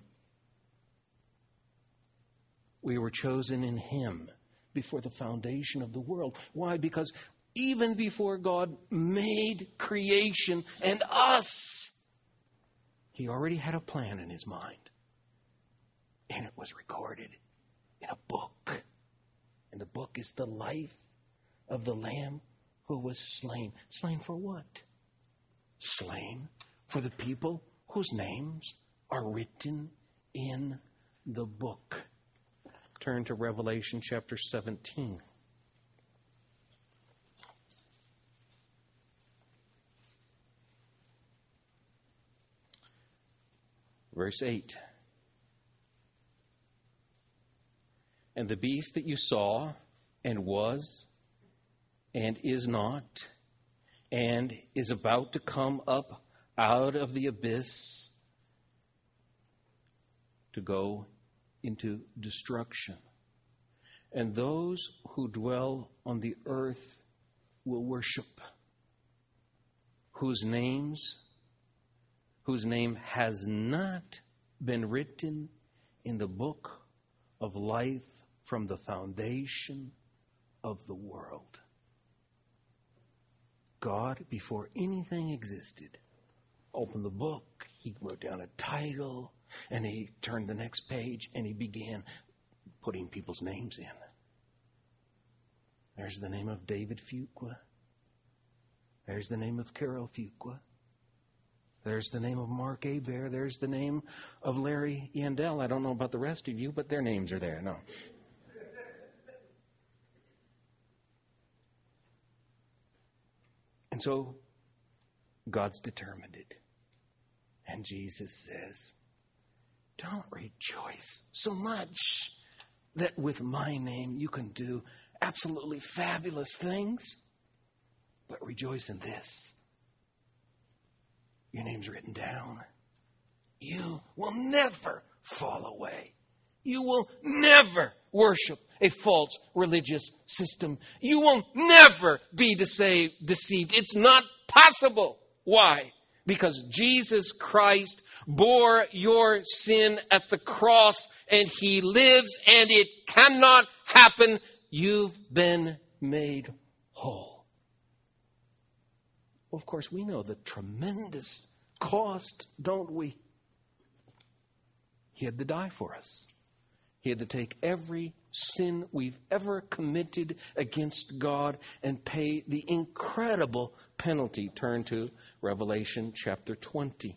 Speaker 2: We were chosen in him before the foundation of the world. Why? Because even before God made creation and us, he already had a plan in his mind. And it was recorded in a book. And the book is the life of the Lamb who was slain. Slain for what? Slain for the people whose names are written in the book. Turn to Revelation chapter seventeen. Verse eight. And the beast that you saw and was and is not and is about to come up out of the abyss to go into destruction. And those who dwell on the earth will worship, whose names whose name has not been written in the book of life from the foundation of the world. God, before anything existed, opened the book, he wrote down a title, and he turned the next page, and he began putting people's names in. There's the name of David Fuqua. There's the name of Carol Fuqua. There's the name of Mark Abear. There's the name of Larry Yandel. I don't know about the rest of you, but their names are there. No. And so God's determined it. And Jesus says, don't rejoice so much that with my name you can do absolutely fabulous things, but rejoice in this. Your name's written down. You will never fall away. You will never worship a false religious system. You will never be deceived. It's not possible. Why? Because Jesus Christ bore your sin at the cross and he lives, and it cannot happen. You've been made whole. Well, of course, we know the tremendous cost, don't we? He had to die for us. He had to take every sin we've ever committed against God and pay the incredible penalty. Turn to Revelation chapter twenty.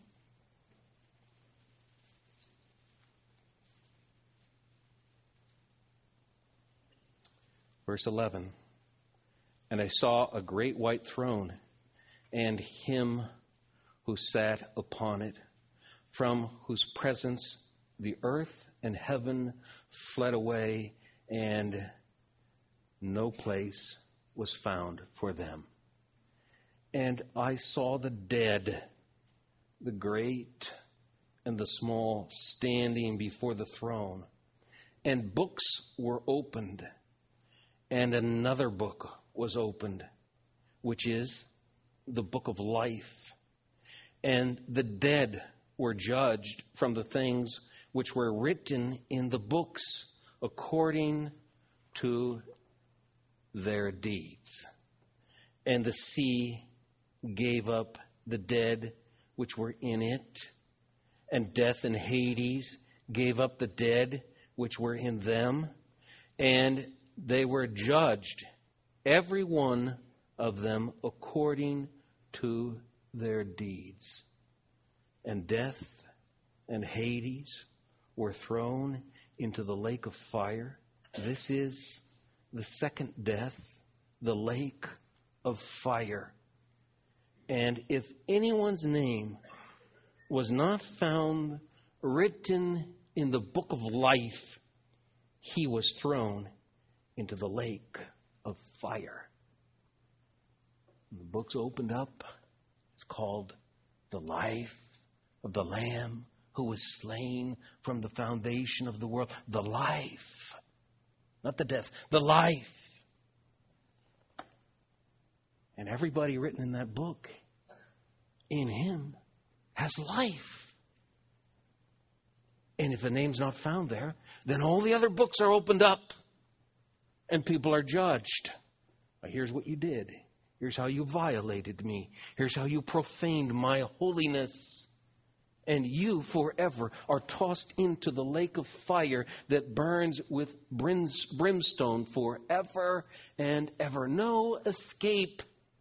Speaker 2: Verse eleven. And I saw a great white throne, and him who sat upon it, from whose presence the earth and heaven fled away, and no place was found for them. And I saw the dead, the great and the small, standing before the throne. And books were opened, and another book was opened, which is the book of life. And the dead were judged from the things which were written in the books according to their deeds. And the sea gave up the dead which were in it, and death and Hades gave up the dead which were in them, and they were judged, every one of them according to their deeds. And death and Hades were thrown into the lake of fire. This is the second death, the lake of fire. And if anyone's name was not found written in the book of life, he was thrown into the lake of fire. And the book's opened up. It's called The Life of the Lamb who was slain from the foundation of the world. The life. Not the death. The life. And everybody written in that book, in him, has life. And if a name's not found there, then all the other books are opened up. And people are judged. Now, here's what you did. Here's how you violated me. Here's how you profaned my holiness. And you forever are tossed into the lake of fire that burns with brimstone forever and ever. No escape.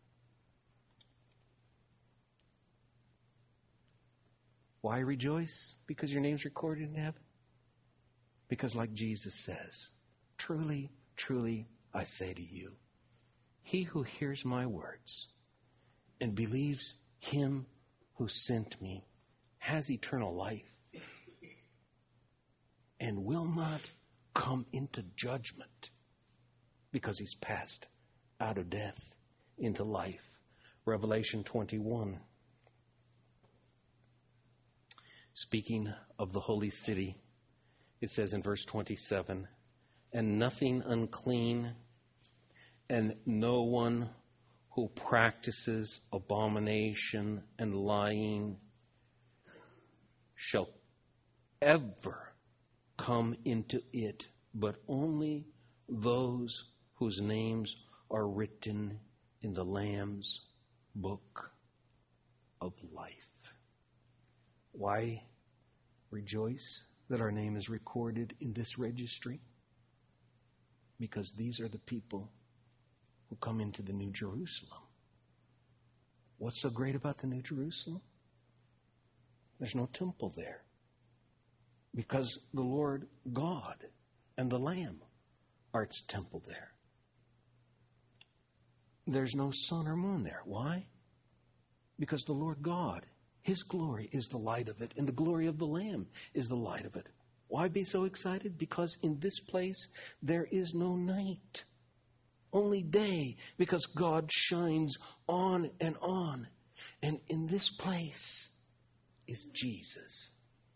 Speaker 2: Why rejoice? Because your name's recorded in heaven? Because like Jesus says, truly, truly, I say to you, he who hears my words and believes him who sent me has eternal life and will not come into judgment, because he's passed out of death into life. Revelation twenty-one. Speaking of the holy city, it says in verse twenty-seven, and nothing unclean, and no one who practices abomination and lying shall ever come into it, but only those whose names are written in the Lamb's book of life. Why rejoice that our name is recorded in this registry? Because these are the people who come into the New Jerusalem. What's so great about the New Jerusalem? There's no temple there, because the Lord God and the Lamb are its temple there. There's no sun or moon there. Why? Because the Lord God, His glory is the light of it, and the glory of the Lamb is the light of it. Why be so excited? Because in this place there is no night, only day, because God shines on and on. And in this place is Jesus.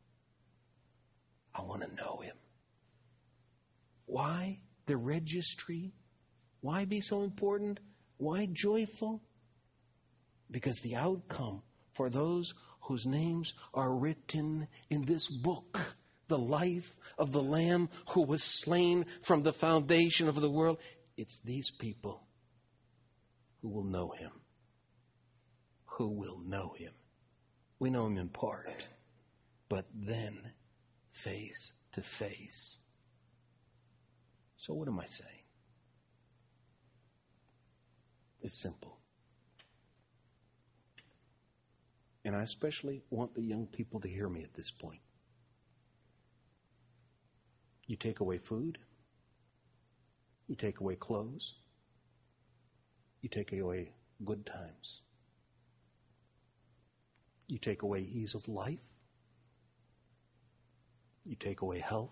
Speaker 2: I want to know Him. Why the registry? Why be so important? Why joyful? Because the outcome for those whose names are written in this book, the life of the Lamb who was slain from the foundation of the world, it's these people who will know Him. Who will know Him. We know Him in part, but then face to face. So what am I saying? It's simple. And I especially want the young people to hear me at this point. You take away food. You take away clothes. You take away good times. You take away ease of life. You take away health.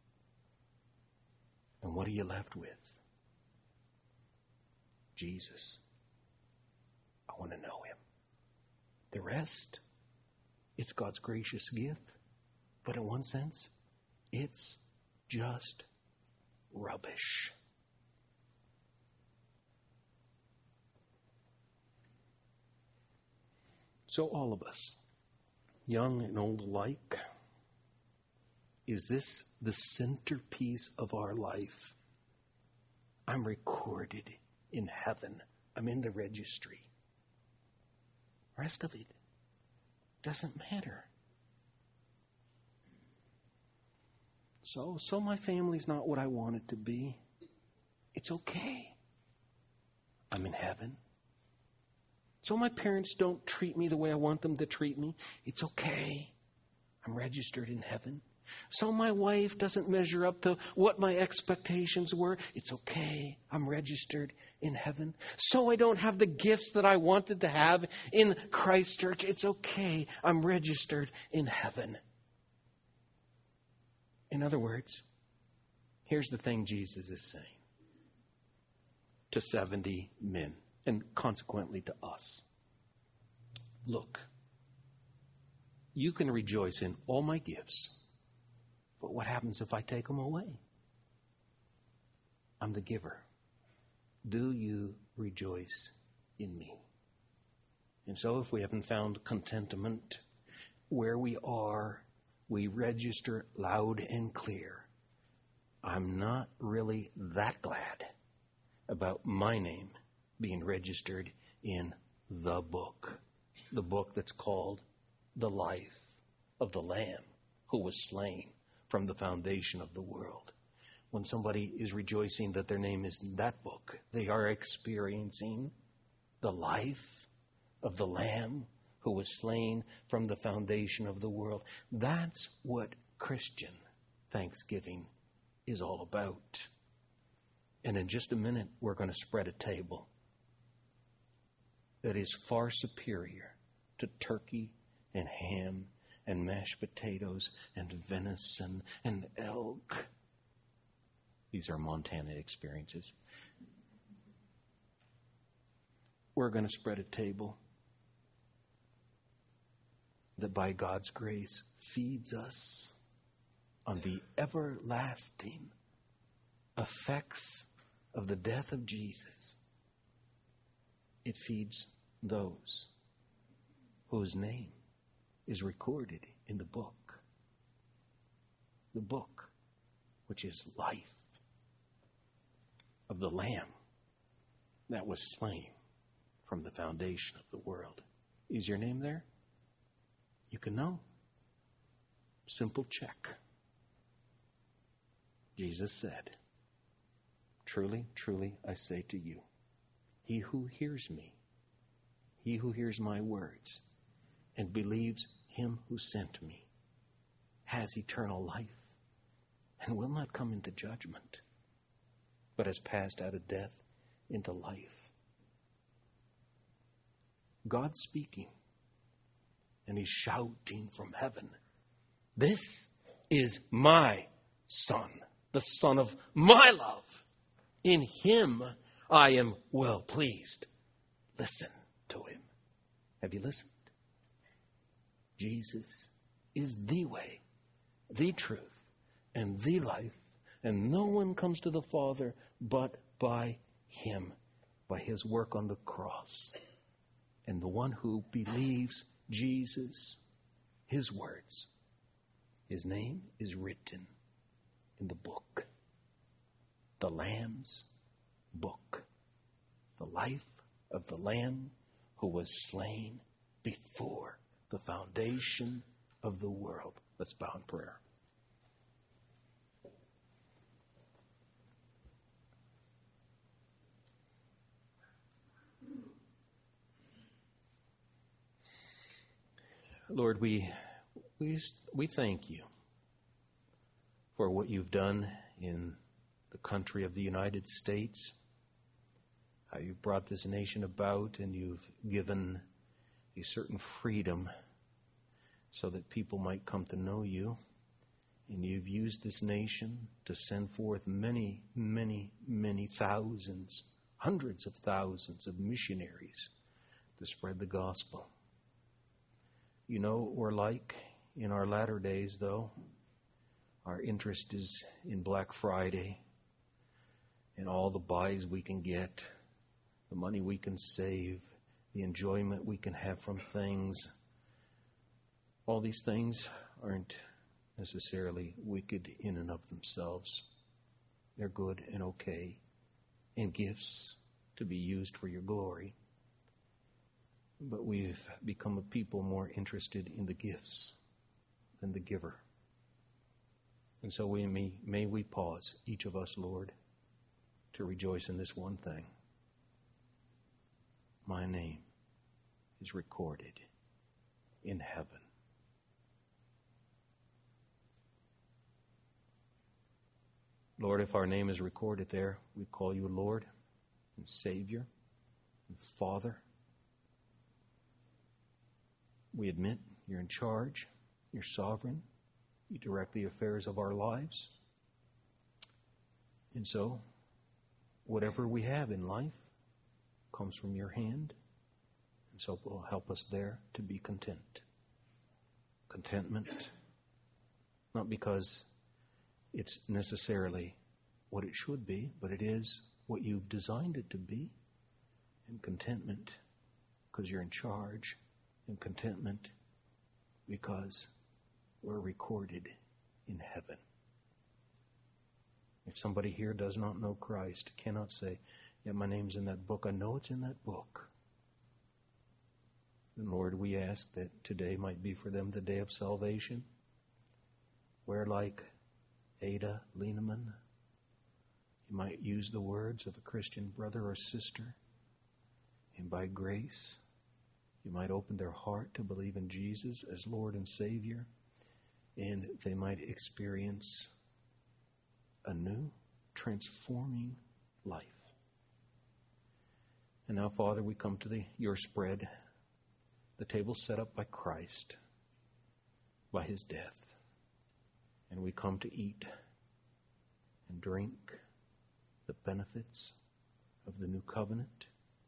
Speaker 2: And what are you left with? Jesus. I want to know Him. The rest, it's God's gracious gift. But in one sense, it's just rubbish. So all of us, young and old alike, is this the centerpiece of our life? I'm recorded in heaven. I'm in the registry. The rest of it doesn't matter. So, so my family's not what I want it to be. It's okay. I'm in heaven. So my parents don't treat me the way I want them to treat me. It's okay. I'm registered in heaven. So my wife doesn't measure up to what my expectations were. It's okay. I'm registered in heaven. So I don't have the gifts that I wanted to have in Christ Church. It's okay. I'm registered in heaven. In other words, here's the thing Jesus is saying to seventy men, and consequently to us. Look, you can rejoice in all my gifts, but what happens if I take them away? I'm the giver. Do you rejoice in me? And so if we haven't found contentment where we are, we register loud and clear. I'm not really that glad about my name being registered in the book. The book that's called The Life of the Lamb who was slain from the foundation of the world. When somebody is rejoicing that their name is in that book, they are experiencing the life of the Lamb who was slain from the foundation of the world. That's what Christian Thanksgiving is all about. And in just a minute, we're going to spread a table that is far superior to turkey and ham and mashed potatoes and venison and elk. These are Montana experiences. We're going to spread a table that by God's grace feeds us on the everlasting effects of the death of Jesus. It feeds those whose name is recorded in the book. The book, which is life of the Lamb that was slain from the foundation of the world. Is your name there? You can know. Simple check. Jesus said, "Truly, truly, I say to you, he who hears me, he who hears my words, and believes him who sent me, has eternal life, and will not come into judgment, but has passed out of death into life." God's speaking. And he's shouting from heaven, "This is my Son, the Son of my love. In him I am well pleased. Listen to him." Have you listened? Jesus is the way, the truth, and the life. And no one comes to the Father but by him, by his work on the cross. And the one who believes Jesus, his words, his name is written in the book, the Lamb's book, the life of the Lamb who was slain before the foundation of the world. Let's bow in prayer. Lord, we, we, we thank you for what you've done in the country of the United States, how you've brought this nation about, and you've given a certain freedom so that people might come to know you. And you've used this nation to send forth many, many, many thousands, hundreds of thousands of missionaries to spread the gospel. You know what we're like in our latter days, though. Our interest is in Black Friday and all the buys we can get, the money we can save, the enjoyment we can have from things. All these things aren't necessarily wicked in and of themselves. They're good and okay, and gifts to be used for your glory. But we've become a people more interested in the gifts than the giver. And so we may, may we pause, each of us, Lord, to rejoice in this one thing. My name is recorded in heaven. Lord, if our name is recorded there, we call you Lord and Savior and Father. We admit you're in charge, you're sovereign, you direct the affairs of our lives. And so, whatever we have in life comes from your hand. And so it will help us there to be content. Contentment, not because it's necessarily what it should be, but it is what you've designed it to be. And contentment, because you're in charge. And contentment, because we're recorded in heaven. If somebody here does not know Christ, cannot say, yeah, my name's in that book. I know it's in that book. And Lord, we ask that today might be for them the day of salvation, where like Ada Lieneman, you might use the words of a Christian brother or sister, and by grace, you might open their heart to believe in Jesus as Lord and Savior, and they might experience a new, transforming life. And now, Father, we come to the your spread, the table set up by Christ, by his death. And we come to eat and drink the benefits of the new covenant.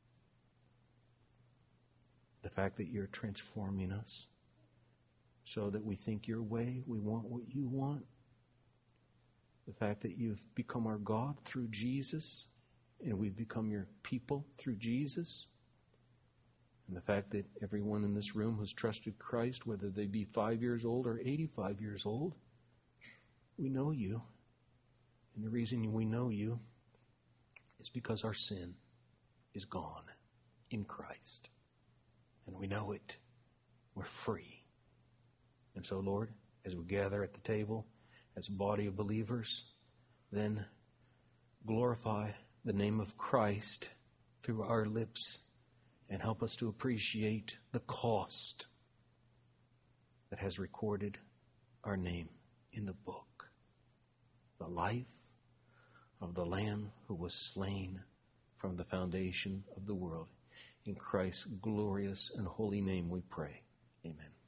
Speaker 2: The fact that you're transforming us so that we think your way, we want what you want. The fact that you've become our God through Jesus and we've become your people through Jesus. And the fact that everyone in this room who's trusted Christ, whether they be five years old or eighty-five years old, we know you. And the reason we know you is because our sin is gone in Christ. And we know it. We're free. And so, Lord, as we gather at the table as a body of believers, then glorify the name of Christ through our lips and help us to appreciate the cost that has recorded our name in the book. The life of the Lamb who was slain from the foundation of the world. In Christ's glorious and holy name we pray. Amen.